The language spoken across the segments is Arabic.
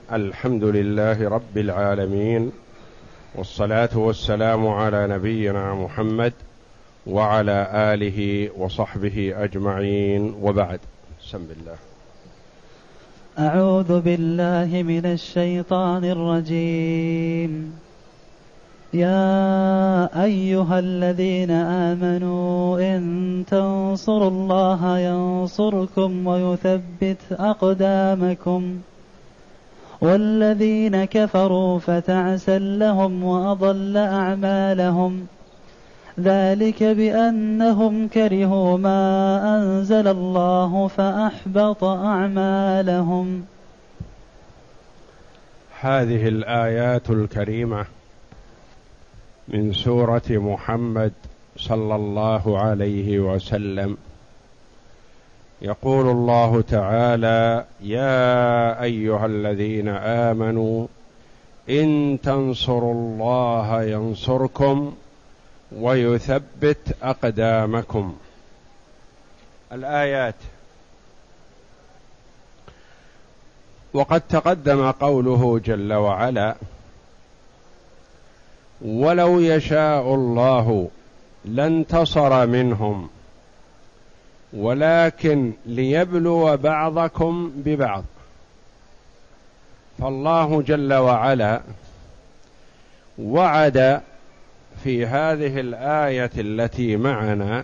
الحمد لله رب العالمين، والصلاة والسلام على نبينا محمد وعلى آله وصحبه أجمعين، وبعد. بسم الله. أعوذ بالله من الشيطان الرجيم. يا أيها الذين آمنوا إن تنصروا الله ينصركم ويثبت أقدامكم، والذين كفروا فتعسا لهم وأضل أعمالهم، ذلك بأنهم كرهوا ما أنزل الله فأحبط أعمالهم. هذه الآيات الكريمة من سورة محمد صلى الله عليه وسلم، يقول الله تعالى: يا أيها الذين آمنوا إن تنصروا الله ينصركم ويثبت أقدامكم. الآيات. وقد تقدم قوله جل وعلا: ولو يشاء الله لانتصر منهم ولكن ليبلو بعضكم ببعض. فالله جل وعلا وعد في هذه الآية التي معنا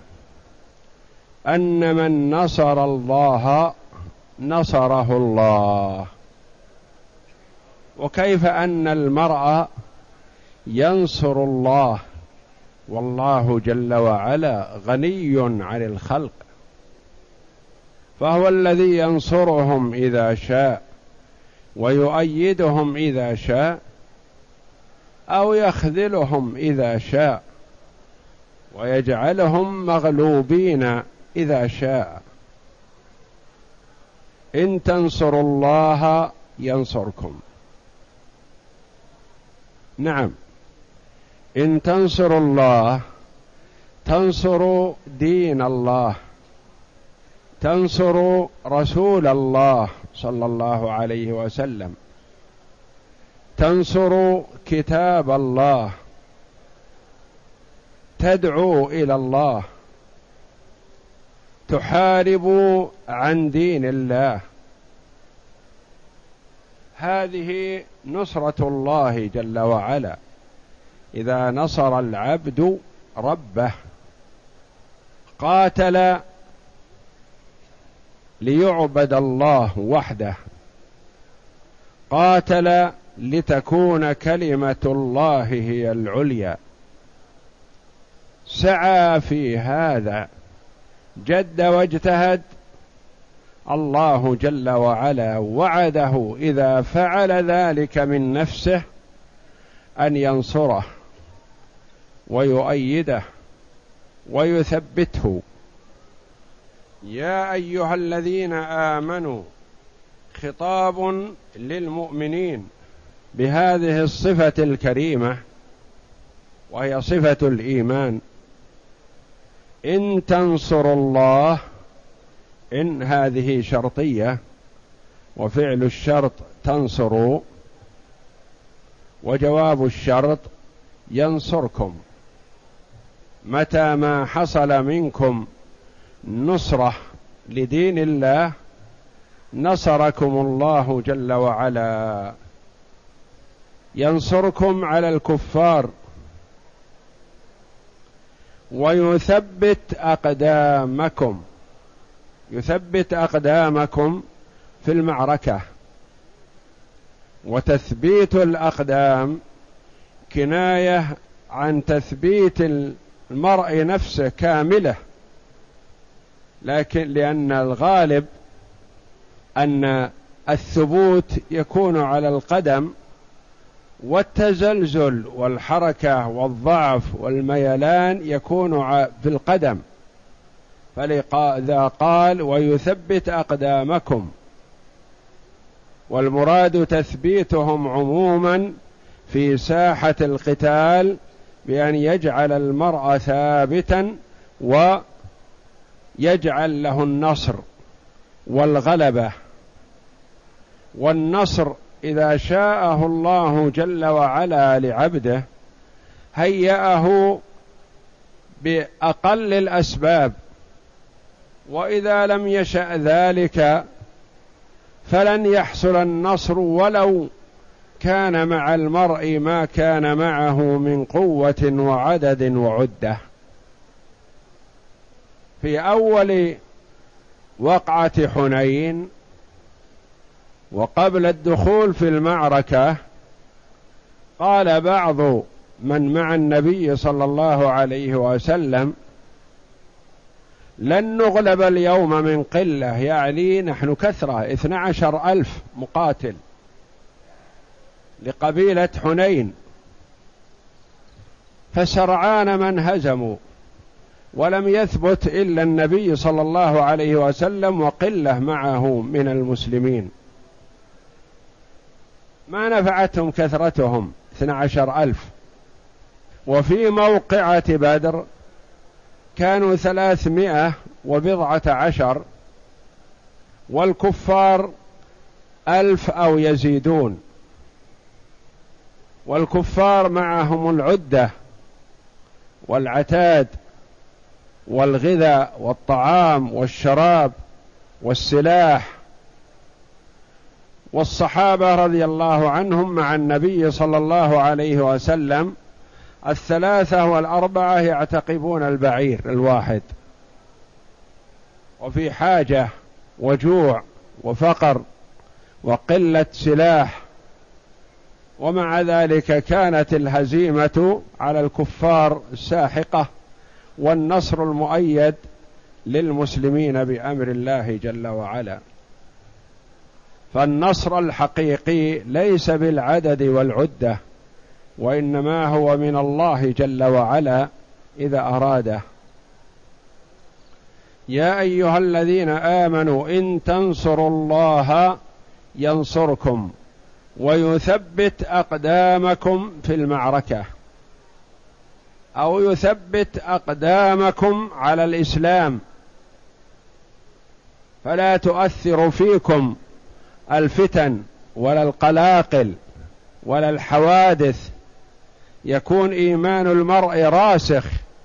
أن من نصر الله نصره الله. وكيف أن المرء ينصر الله والله جل وعلا غني عن الخلق، فهو الذي ينصرهم إذا شاء ويؤيدهم إذا شاء، أو يخذلهم إذا شاء ويجعلهم مغلوبين إذا شاء. إن تنصروا الله ينصركم. نعم، إن تنصروا الله تنصروا دين الله، تنصروا رسول الله صلى الله عليه وسلم، تنصروا كتاب الله، تدعوا إلى الله، تحاربوا عن دين الله. هذه نصرة الله جل وعلا إذا نصر العبد ربه. قاتل ليعبد الله وحده، قاتل لتكون كلمة الله هي العليا، سعى في هذا، جد واجتهد. الله جل وعلا وعده إذا فعل ذلك من نفسه أن ينصره ويؤيده ويثبته. يا أيها الذين آمنوا، خطاب للمؤمنين بهذه الصفة الكريمة وهي صفة الإيمان. إن تنصروا الله، إن هذه شرطية، وفعل الشرط تنصروا، وجواب الشرط ينصركم. متى ما حصل منكم نصرة لدين الله نصركم الله جل وعلا، ينصركم على الكفار ويثبت أقدامكم. يثبت أقدامكم في المعركة. وتثبيت الأقدام كناية عن تثبيت المرء نفسه كاملة، لكن لأن الغالب أن الثبوت يكون على القدم، والتزلزل والحركة والضعف والميلان يكون في القدم. فلذا قال ويثبت أقدامكم، والمراد تثبيتهم عموما في ساحة القتال بأن يجعل المرء ثابتا ويجعل له النصر والغلبة. والنصر إذا شاءه الله جل وعلا لعبده هيأه بأقل الأسباب، وإذا لم يشأ ذلك فلن يحصل النصر ولو كان مع المرء ما كان معه من قوة وعدد وعدة. في أول وقعة حنين وقبل الدخول في المعركة قال بعض من مع النبي صلى الله عليه وسلم: لن نغلب اليوم من قلة، يعني نحن كثرة 12,000 مقاتل لقبيلة حنين، فسرعان من هزموا ولم يثبت إلا النبي صلى الله عليه وسلم وقلة معه من المسلمين، ما نفعتهم كثرتهم 12,000. وفي موقعة بدر كانوا 310 والكفار 1000 أو يزيدون، والكفار معهم العدة والعتاد والغذاء والطعام والشراب والسلاح، والصحابة رضي الله عنهم مع النبي صلى الله عليه وسلم 3 و4 يعتقبون البعير الواحد، وفي حاجة وجوع وفقر وقلة سلاح، ومع ذلك كانت الهزيمة على الكفار ساحقة والنصر المؤيد للمسلمين بأمر الله جل وعلا. فالنصر الحقيقي ليس بالعدد والعدة، وإنما هو من الله جل وعلا إذا أراده. يا أيها الذين آمنوا إن تنصروا الله ينصركم ويثبت أقدامكم في المعركة، أو يثبت أقدامكم على الإسلام، فلا تؤثر فيكم الفتن ولا القلاقل ولا الحوادث، يكون إيمان المرء راسخ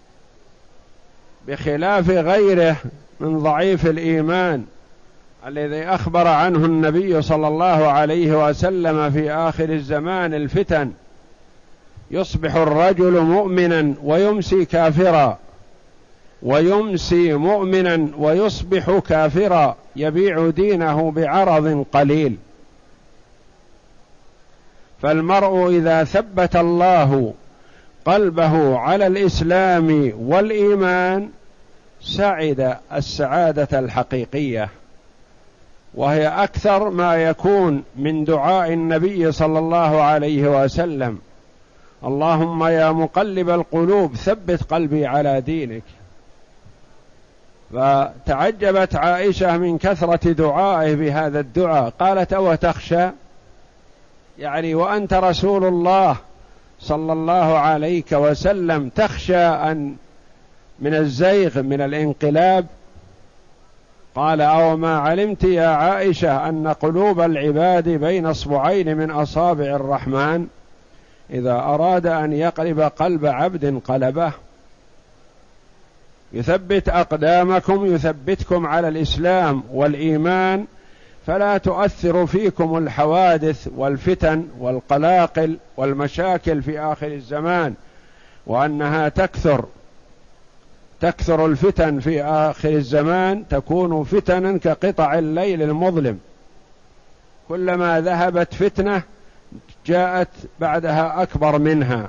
بخلاف غيره من ضعيف الإيمان الذي أخبر عنه النبي صلى الله عليه وسلم في آخر الزمان الفتن: يصبح الرجل مؤمنا ويمسي كافرا، ويمسي مؤمنا ويصبح كافرا، يبيع دينه بعرض قليل. فالمرء إذا ثبت الله قلبه على الإسلام والإيمان سعد السعادة الحقيقية، وهي أكثر ما يكون من دعاء النبي صلى الله عليه وسلم: اللهم يا مقلب القلوب ثبت قلبي على دينك. فتعجبت عائشة من كثرة دعائه بهذا الدعاء، قالت: أو تخشى، يعني وأنت رسول الله صلى الله عليه وسلم تخشى أن من الزيغ من الانقلاب؟ قال: أو ما علمت يا عائشة أن قلوب العباد بين اصبعين من أصابع الرحمن، إذا أراد أن يقلب قلب عبد قلبه. يثبت أقدامكم، يثبتكم على الإسلام والإيمان، فلا تؤثر فيكم الحوادث والفتن والقلاقل والمشاكل في آخر الزمان، وأنها تكثر الفتن في آخر الزمان، تكون فتنا كقطع الليل المظلم، كلما ذهبت فتنة جاءت بعدها أكبر منها.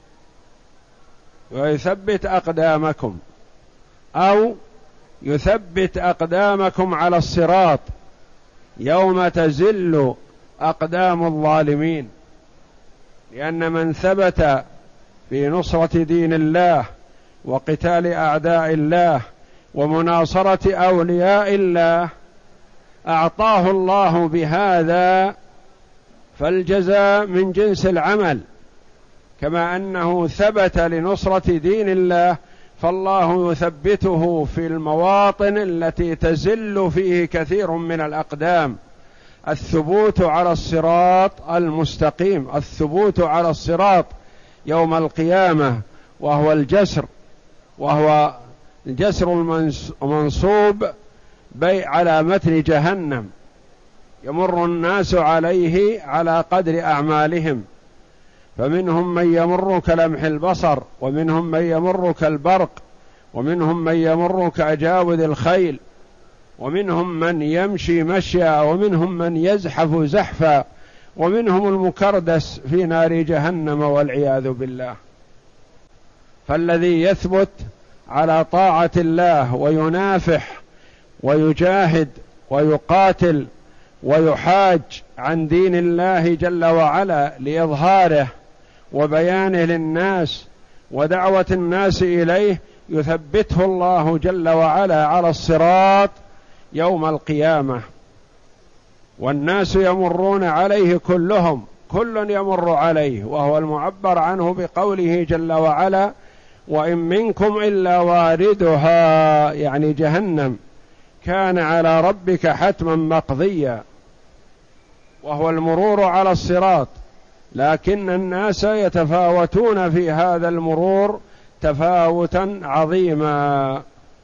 ويثبت أقدامكم، أو يثبت أقدامكم على الصراط يوم تزل أقدام الظالمين، لأن من ثبت في نصرة دين الله وقتال أعداء الله ومناصرة أولياء الله أعطاه الله بهذا، فالجزاء من جنس العمل، كما أنه ثبت لنصرة دين الله، فالله يثبته في المواطن التي تزل فيه كثير من الأقدام، الثبوت على الصراط المستقيم، الثبوت على الصراط يوم القيامة، وهو الجسر، وهو الجسر المنصوب على متن جهنم، يمر الناس عليه على قدر أعمالهم، فمنهم من يمر كلمح البصر، ومنهم من يمر كالبرق، ومنهم من يمر كأجاود الخيل، ومنهم من يمشي مشيا، ومنهم من يزحف زحفا، ومنهم المكردس في نار جهنم والعياذ بالله. فالذي يثبت على طاعة الله وينافح ويجاهد ويقاتل ويحاج عن دين الله جل وعلا لإظهاره وبيانه للناس ودعوة الناس إليه، يثبته الله جل وعلا على الصراط يوم القيامة، والناس يمرون عليه كلهم، كل يمر عليه، وهو المعبر عنه بقوله جل وعلا: وإن منكم إلا واردها، يعني جهنم، كان على ربك حتما مقضيا، وهو المرور على الصراط، لكن الناس يتفاوتون في هذا المرور تفاوتا عظيما.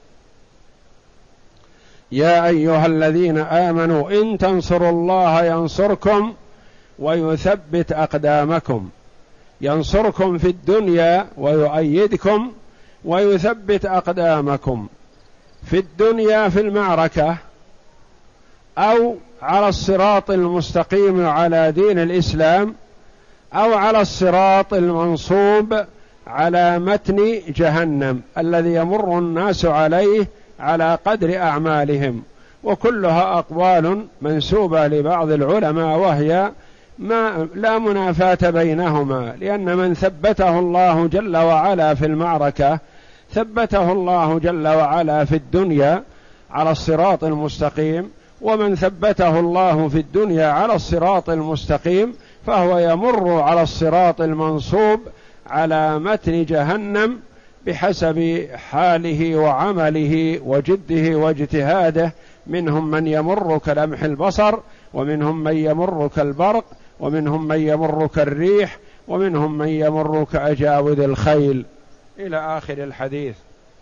يا أيها الذين آمنوا إن تنصروا الله ينصركم ويثبت أقدامكم، ينصركم في الدنيا ويؤيدكم ويثبت أقدامكم في الدنيا في المعركة، أو على الصراط المستقيم على دين الإسلام، أو على الصراط المنصوب على متن جهنم الذي يمر الناس عليه على قدر أعمالهم. وكلها أقوال منسوبة لبعض العلماء، وهي لا منافاة بينهما، لأن من ثبته الله جل وعلا في المعركة ثبته الله جل وعلا في الدنيا على الصراط المستقيم، ومن ثبته الله في الدنيا على الصراط المستقيم فهو يمر على الصراط المنصوب على متن جهنم بحسب حاله وعمله وجده واجتهاده. منهم من يمر كلمح البصر، ومنهم من يمر كالبرق، ومنهم من يمر كالريح، ومنهم من يمر كأجاود الخيل، إلى آخر الحديث.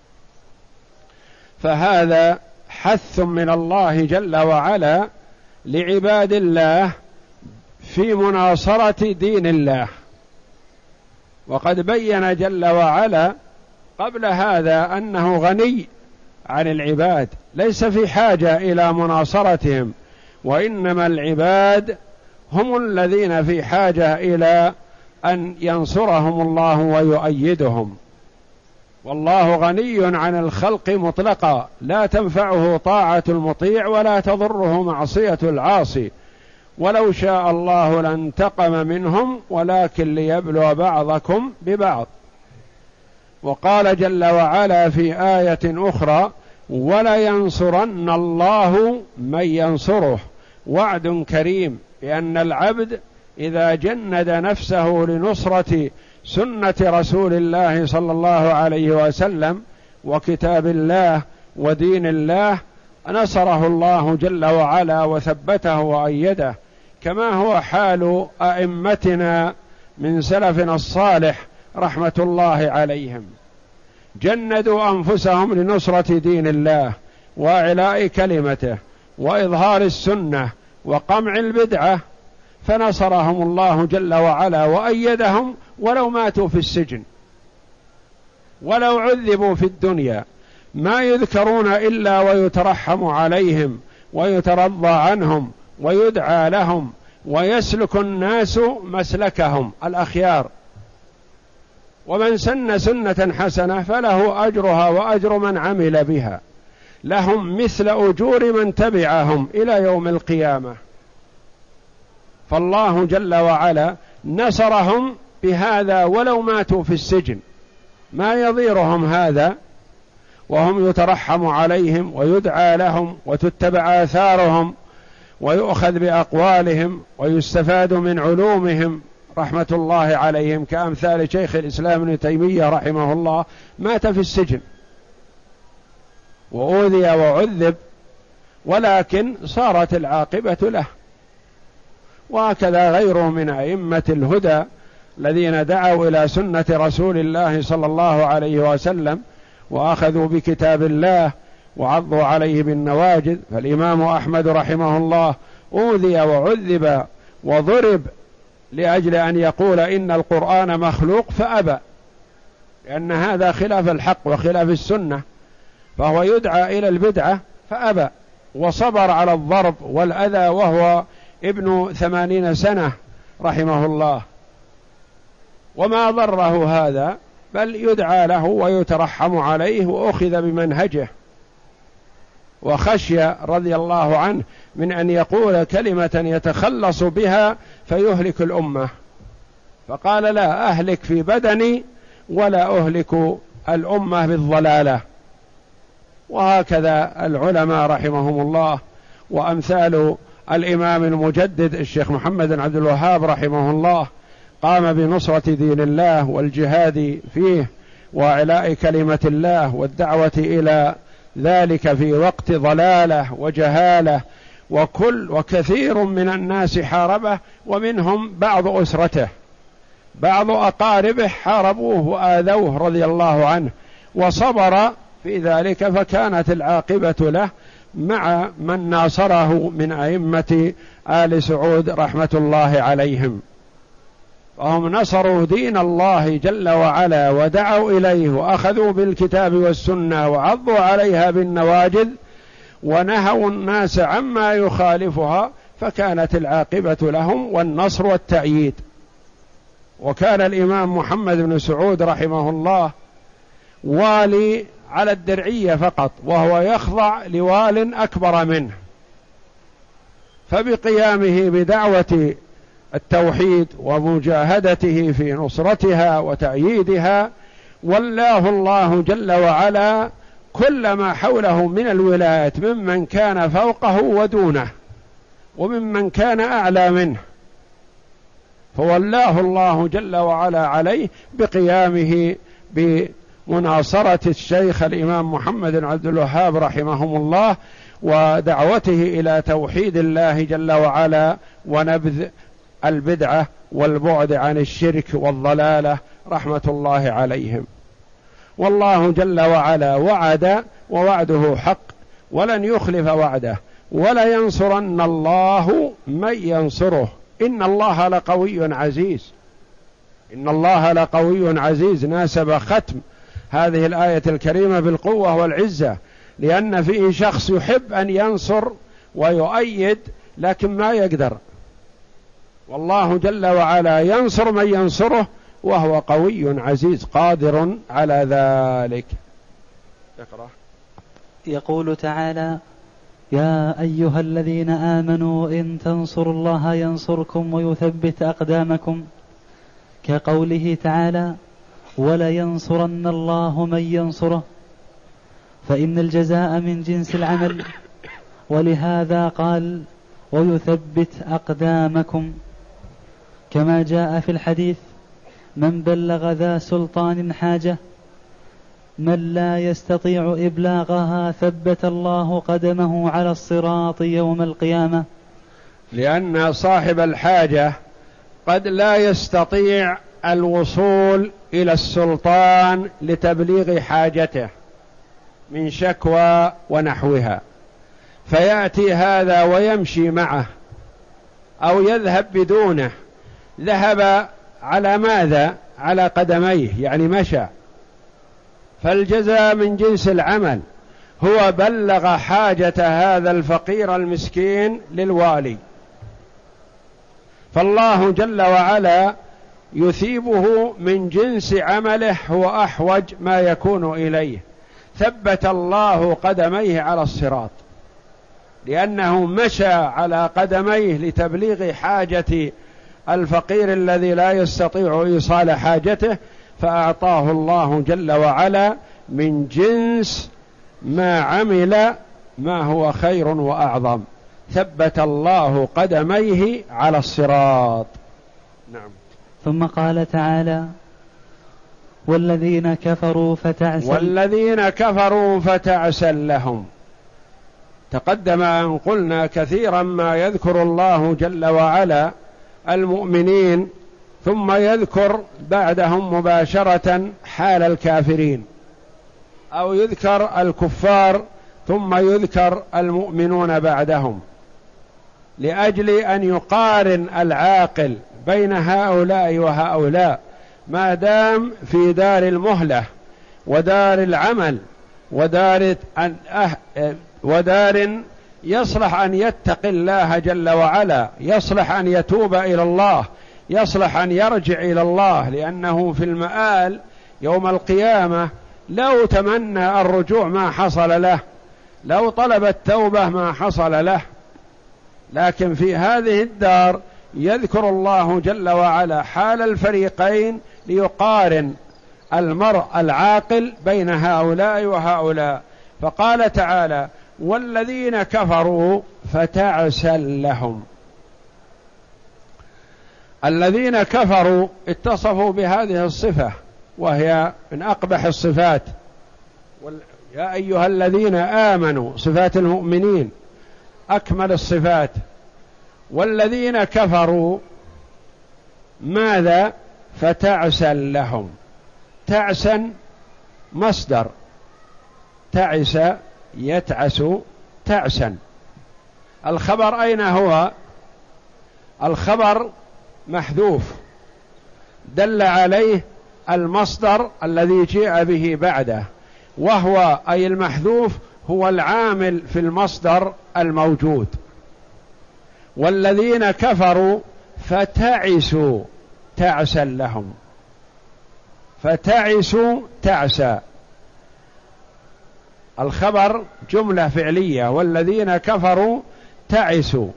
فهذا حث من الله جل وعلا لعباد الله في مناصرة دين الله، وقد بين جل وعلا قبل هذا أنه غني عن العباد، ليس في حاجة إلى مناصرتهم، وإنما العباد هم الذين في حاجة إلى أن ينصرهم الله ويؤيدهم. والله غني عن الخلق مطلقا، لا تنفعه طاعة المطيع ولا تضره معصية العاصي، ولو شاء الله لانتقم منهم ولكن ليبلو بعضكم ببعض. وقال جل وعلا في آية أخرى: ولينصرن الله من ينصره، وعد كريم، بأن العبد إذا جند نفسه لنصرة سنة رسول الله صلى الله عليه وسلم وكتاب الله ودين الله نصره الله جل وعلا وثبته وأيده، كما هو حال أئمتنا من سلفنا الصالح رحمة الله عليهم، جندوا أنفسهم لنصرة دين الله وإعلاء كلمته وإظهار السنة وقمع البدعة، فنصرهم الله جل وعلا وأيدهم ولو ماتوا في السجن، ولو عذبوا في الدنيا، ما يذكرون إلا ويترحم عليهم ويترضى عنهم ويدعى لهم، ويسلك الناس مسلكهم الأخيار. ومن سن سنة حسنة فله أجرها وأجر من عمل بها، لهم مثل أجور من تبعهم إلى يوم القيامة. فالله جل وعلا نصرهم بهذا ولو ماتوا في السجن، ما يضيرهم هذا، وهم يترحم عليهم ويدعى لهم وتتبع آثارهم ويؤخذ بأقوالهم ويستفاد من علومهم رحمة الله عليهم، كأمثال شيخ الإسلام ابن تيمية رحمه الله، مات في السجن وأوذي وعذب، ولكن صارت العاقبة له، وهكذا غيره من أئمة الهدى الذين دعوا إلى سنة رسول الله صلى الله عليه وسلم وأخذوا بكتاب الله وعضوا عليه بالنواجذ. فالإمام أحمد رحمه الله أوذي وعذب وضرب لأجل أن يقول إن القرآن مخلوق فأبى، لأن هذا خلاف الحق وخلاف السنة، فهو يدعى إلى البدعة فأبى، وصبر على الضرب والأذى وهو ابن 80 سنة رحمه الله، وما ضره هذا، بل يدعى له ويترحم عليه وأخذ بمنهجه، وخشي رضي الله عنه من أن يقول كلمة يتخلص بها فيهلك الأمة، فقال لا أهلك في بدني ولا أهلك الأمة بالضلالة. وهكذا العلماء رحمهم الله وأمثال الإمام المجدد الشيخ محمد بن عبد الوهاب رحمه الله قام بنصرة دين الله والجهاد فيه وإعلاء كلمة الله والدعوة إلى ذلك في وقت ضلالة وجهالة، وكثير من الناس حاربه، ومنهم بعض أسرته، بعض أقاربه حاربوه وآذوه رضي الله عنه، وصبر في ذلك، فكانت العاقبة له مع من ناصره من أئمة آل سعود رحمة الله عليهم. فهم نصروا دين الله جل وعلا ودعوا إليه وأخذوا بالكتاب والسنة وعضوا عليها بالنواجذ ونهوا الناس عما يخالفها، فكانت العاقبة لهم والنصر والتأييد. وكان الإمام محمد بن سعود رحمه الله والي على الدرعية فقط، وهو يخضع لوال أكبر منه، فبقيامه بدعوة التوحيد ومجاهدته في نصرتها وتأييدها ولاه الله جل وعلا كل ما حوله من الولايات ممن كان فوقه ودونه وممن كان أعلى منه، فولاه الله جل وعلا عليه بقيامه بمناصرة الشيخ الإمام محمد بن عبد الوهاب رحمهم الله ودعوته إلى توحيد الله جل وعلا ونبذ البدعة والبعد عن الشرك والضلالة رحمة الله عليهم. والله جل وعلا وعد ووعده حق ولن يخلف وعده، ولا ينصرن الله من ينصره، إن الله لقوي عزيز. إن الله لقوي عزيز ناسب ختم هذه الآية الكريمة بالقوة والعزة، لأن فيه شخص يحب أن ينصر ويؤيد لكن ما يقدر، والله جل وعلا ينصر من ينصره وهو قوي عزيز قادر على ذلك. اقرأ. يقول تعالى: يا أيها الذين آمنوا إن تنصروا الله ينصركم ويثبت أقدامكم، كقوله تعالى: ولينصرن الله من ينصره، فإن الجزاء من جنس العمل، ولهذا قال: ويثبت أقدامكم، كما جاء في الحديث: من بلغ ذا سلطان حاجة من لا يستطيع إبلاغها ثبت الله قدمه على الصراط يوم القيامة. لأن صاحب الحاجة قد لا يستطيع الوصول إلى السلطان لتبليغ حاجته من شكوى ونحوها، فيأتي هذا ويمشي معه أو يذهب بدونه. ذهب على ماذا؟ على قدميه، يعني مشى، فالجزاء من جنس العمل. هو بلغ حاجة هذا الفقير المسكين للوالي، فالله جل وعلا يثيبه من جنس عمله، هو أحوج ما يكون إليه. ثبت الله قدميه على الصراط لأنه مشى على قدميه لتبليغ حاجة الفقير الذي لا يستطيع إيصال حاجته، فأعطاه الله جل وعلا من جنس ما عمل ما هو خير وأعظم. ثبت الله قدميه على الصراط. نعم. ثم قال تعالى: والذين كفروا فتعسل لهم. تقدم أن قلنا كثيرا ما يذكر الله جل وعلا المؤمنين ثم يذكر بعدهم مباشرة حال الكافرين، أو يذكر الكفار ثم يذكر المؤمنون بعدهم، لأجل أن يقارن العاقل بين هؤلاء وهؤلاء ما دام في دار المهلة ودار العمل ودار يصلح أن يتقي الله جل وعلا، يصلح أن يتوب إلى الله، يصلح أن يرجع إلى الله، لأنه في المآل يوم القيامة لو تمنى الرجوع ما حصل له، لو طلب التوبة ما حصل له، لكن في هذه الدار يذكر الله جل وعلا حال الفريقين ليقارن المرء العاقل بين هؤلاء وهؤلاء. فقال تعالى: والذين كفروا فتعسا لهم. الذين كفروا اتصفوا بهذه الصفة وهي من أقبح الصفات، يا أيها الذين آمنوا صفات المؤمنين أكمل الصفات. والذين كفروا ماذا؟ فتعسا لهم. تعسا مصدر، تعس يتعس تعسا. الخبر أين هو؟ الخبر محذوف، دل عليه المصدر الذي جاء به بعده، وهو أي المحذوف هو العامل في المصدر الموجود. والذين كفروا فتعسوا تعسا لهم، فتعسوا تعسا. الخبر جملة فعلية، والذين كفروا تعسوا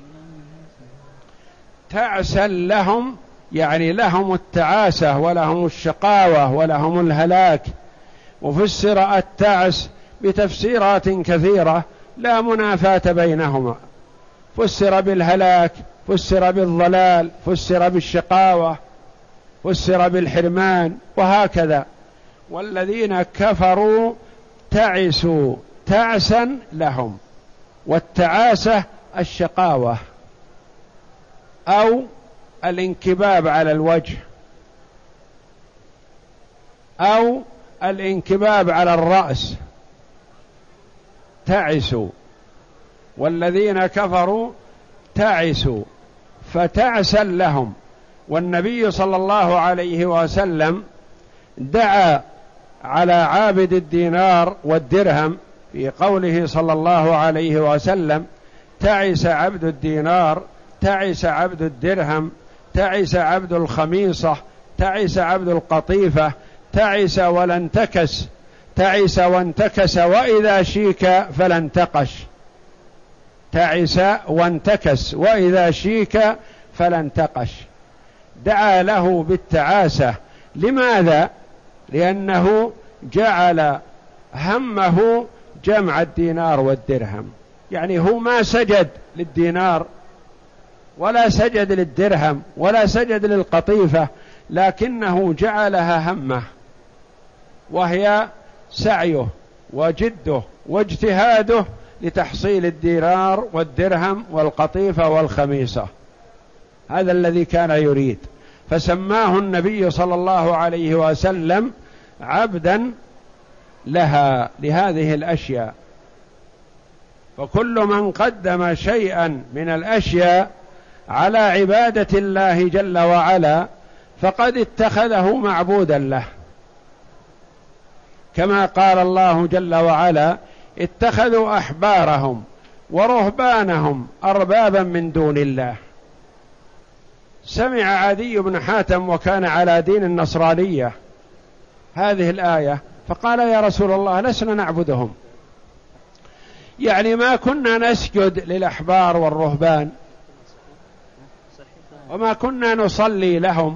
تعسا لهم، يعني لهم التعاسة ولهم الشقاوة ولهم الهلاك. وفسر التعس بتفسيرات كثيرة لا منافاة بينهما، فسر بالهلاك، فسر بالضلال، فسر بالشقاوة، فسر بالحرمان، وهكذا. والذين كفروا تعسوا تعسا لهم، والتعاسة الشقاوة أو الانكباب على الوجه أو الانكباب على الرأس، تعسوا. والذين كفروا تعسوا فتعسا لهم. والنبي صلى الله عليه وسلم دعا على عابد الدينار والدرهم في قوله صلى الله عليه وسلم: تعس عبد الدينار، تعس عبد الدرهم، تعس عبد الخميصة، تعس عبد القطيفة، تعس ولا انتكس، تعس وانتكس وإذا شيك فلا انتقش، تعس وانتكس وإذا شيك فلا انتقش. دعا له بالتعاسة. لماذا؟ لأنه جعل همه جمع الدينار والدرهم، يعني هو ما سجد للدينار ولا سجد للدرهم ولا سجد للقطيفة، لكنه جعلها همه، وهي سعيه وجده واجتهاده لتحصيل الدينار والدرهم والقطيفة والخميصة. هذا الذي كان يريد، فسماه النبي صلى الله عليه وسلم عبدا لها، لهذه الأشياء. فكل من قدم شيئا من الأشياء على عبادة الله جل وعلا فقد اتخذه معبودا له، كما قال الله جل وعلا: اتخذوا أحبارهم ورهبانهم أربابا من دون الله. سمع عدي بن حاتم وكان على دين النصرانية هذه الآية، فقال: يا رسول الله، لسنا نعبدهم، يعني ما كنا نسجد للأحبار والرهبان وما كنا نصلي لهم.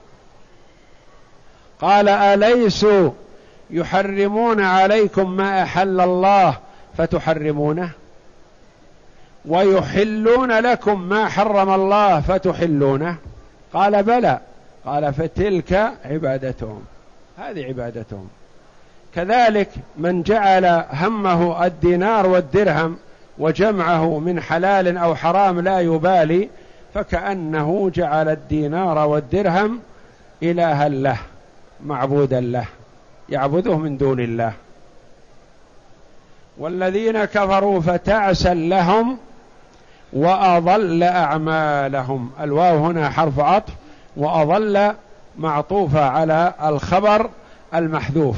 قال: أليسوا يحرمون عليكم ما أحل الله فتحرمونه، ويحلون لكم ما حرم الله فتحلونه؟ قال: بلى. قال: فتلك عبادتهم، هذه عبادتهم. كذلك من جعل همه الدينار والدرهم وجمعه من حلال أو حرام لا يبالي، فكأنه جعل الدينار والدرهم إلها له معبودا له يعبده من دون الله. والذين كفروا فتعسا لهم وأضل أعمالهم. الواو هنا حرف عطف، وأضل معطوفة على الخبر المحذوف،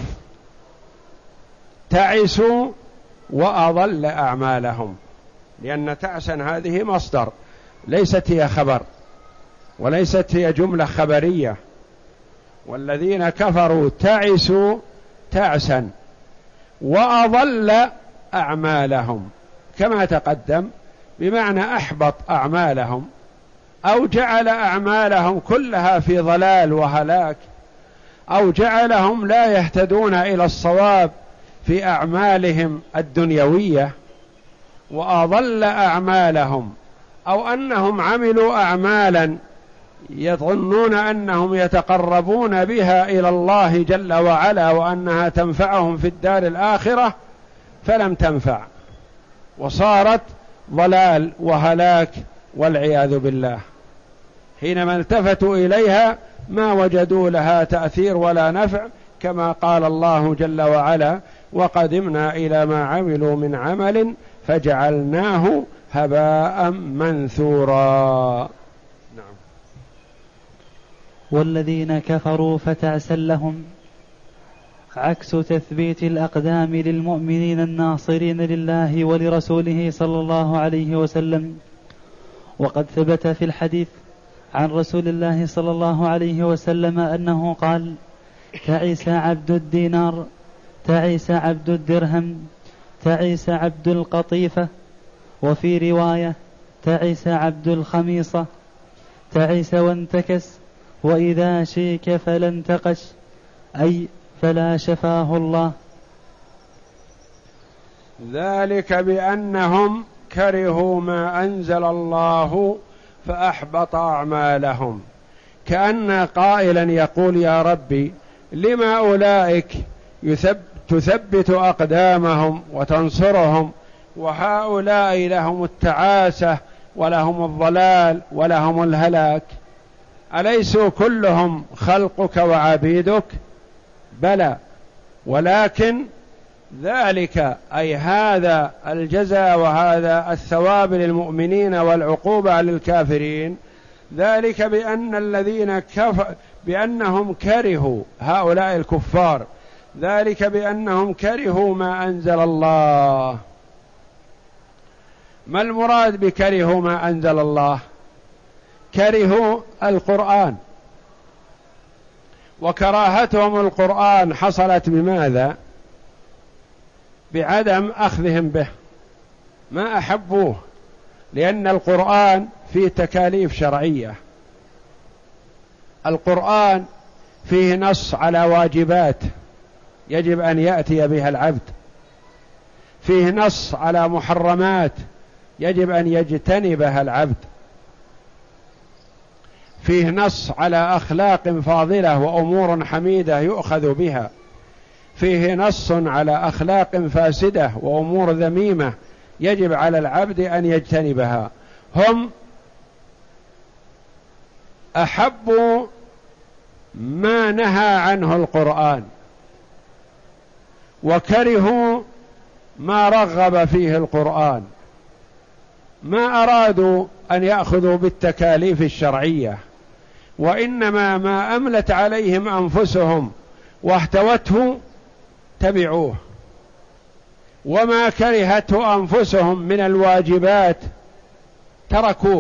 تعسوا وأضل أعمالهم، لأن تعسا هذه مصدر ليست هي خبر وليست هي جملة خبرية. والذين كفروا تعسوا تعسا وأضل أعمالهم كما تقدم، بمعنى أحبط أعمالهم أو جعل أعمالهم كلها في ضلال وهلاك، أو جعلهم لا يهتدون إلى الصواب في أعمالهم الدنيوية. وأضل أعمالهم، أو أنهم عملوا أعمالا يظنون أنهم يتقربون بها إلى الله جل وعلا وأنها تنفعهم في الدار الآخرة، فلم تنفع وصارت ضلال وهلاك والعياذ بالله. حينما التفتوا إليها ما وجدوا لها تأثير ولا نفع، كما قال الله جل وعلا: وقدمنا إلى ما عملوا من عمل فجعلناه هباء منثورا. نعم. والذين كفروا فتعسا لهم عكس تثبيت الأقدام للمؤمنين الناصرين لله ولرسوله صلى الله عليه وسلم. وقد ثبت في الحديث عن رسول الله صلى الله عليه وسلم أنه قال: تعس عبد الدينار، تعس عبد الدرهم، تعس عبد القطيفة، وفي رواية: تعس عبد الخميصة، تعس وانتكس، وإذا شيك فلا انتقش، أي فلا شفاه الله. ذلك بأنهم كرهوا ما أنزل الله فأحبط أعمالهم. كأن قائلا يقول: يا ربي لما أولئك تثبت أقدامهم وتنصرهم، وهؤلاء لهم التعاسة ولهم الضلال ولهم الهلاك؟ أليسوا كلهم خلقك وعبيدك؟ بلى، ولكن ذلك أي هذا الجزاء وهذا الثواب للمؤمنين والعقوبة للكافرين، ذلك بأن الذين بأنهم كرهوا، هؤلاء الكفار، ذلك بأنهم كرهوا ما أنزل الله. ما المراد بكرهوا ما أنزل الله؟ كرهوا القرآن، وكراهتهم القرآن حصلت بماذا؟ بعدم أخذهم به، ما أحبوه، لأن القرآن فيه تكاليف شرعية، القرآن فيه نص على واجبات يجب أن يأتي بها العبد، فيه نص على محرمات يجب أن يجتنبها العبد، فيه نص على أخلاق فاضلة وأمور حميدة يؤخذ بها، فيه نص على أخلاق فاسدة وأمور ذميمة يجب على العبد أن يجتنبها. هم أحبوا ما نهى عنه القرآن، وكرهوا ما رغب فيه القرآن، ما أرادوا أن يأخذوا بالتكاليف الشرعية، وإنما ما أملت عليهم أنفسهم واحتوته تبعوه، وما كرهته أنفسهم من الواجبات تركوه.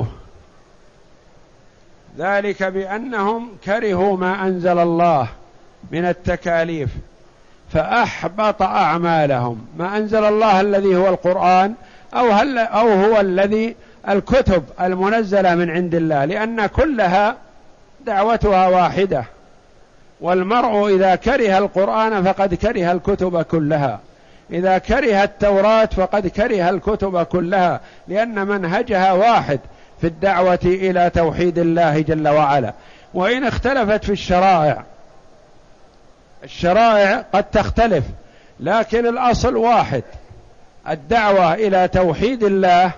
ذلك بأنهم كرهوا ما أنزل الله من التكاليف فأحبط أعمالهم. ما أنزل الله الذي هو القرآن، أو هو الذي الكتب المنزلة من عند الله، لأن كلها دعوتها واحدة، والمرء إذا كره القرآن فقد كره الكتب كلها، إذا كره التوراة فقد كره الكتب كلها، لأن منهجها واحد في الدعوة إلى توحيد الله جل وعلا. وإن اختلفت في الشرائع قد تختلف، لكن الأصل واحد، الدعوة إلى توحيد الله،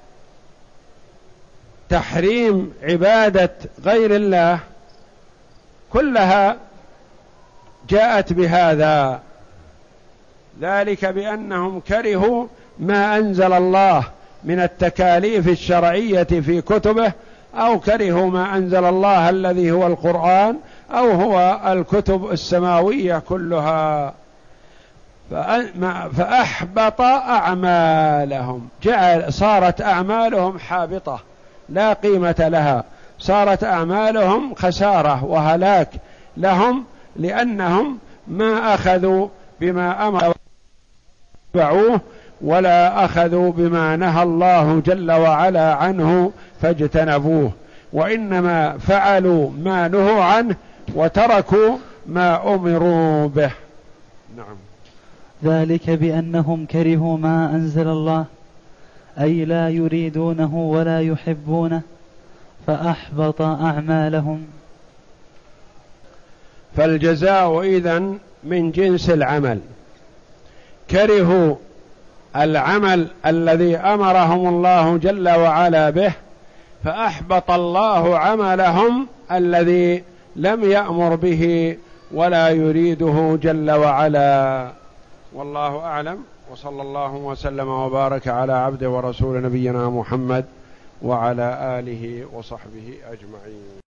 تحريم عبادة غير الله، كلها جاءت بهذا. ذلك بأنهم كرهوا ما أنزل الله من التكاليف الشرعية في كتبه، أو كرهوا ما أنزل الله الذي هو القرآن، أو هو الكتب السماوية كلها، فأحبط أعمالهم، صارت أعمالهم حابطة لا قيمة لها، صارت أعمالهم خسارة وهلاك لهم، لأنهم ما أخذوا بما أمر واتبعوه، ولا أخذوا بما نهى الله جل وعلا عنه فاجتنبوه، وإنما فعلوا ما نهوا عنه وتركوا ما أمروا به. نعم. ذلك بأنهم كرهوا ما أنزل الله، أي لا يريدونه ولا يحبونه، فأحبط أعمالهم. فالجزاء إذن من جنس العمل، كرهوا العمل الذي أمرهم الله جل وعلا به، فأحبط الله عملهم الذي لم يأمر به ولا يريده جل وعلا. والله أعلم، وصلى الله وسلم وبارك على عبده ورسول نبينا محمد وعلى آله وصحبه أجمعين.